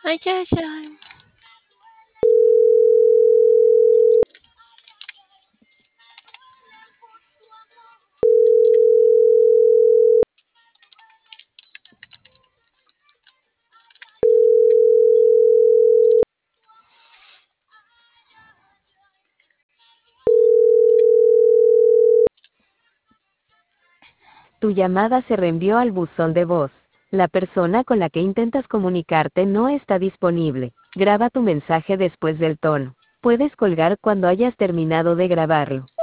Ay, ay, ay. Tu llamada se reenvió al buzón de voz. La persona con la que intentas comunicarte no está disponible. Graba tu mensaje después del tono. Puedes colgar cuando hayas terminado de grabarlo.